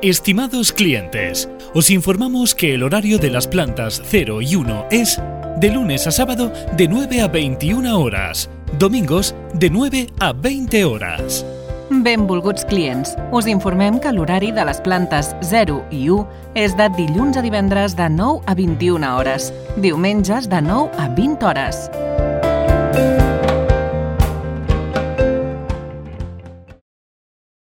Estimados clientes, os informamos que el horario de las plantas 0 y 1 es de lunes a sábado de 9 a 21 horas, domingos de 9 a 20 horas. Benvolguts clients, us informem que l'horari de les plantes 0 i 1 és de dilluns a divendres de 9 a 21 hores, diumenges de 9 a 20 hores.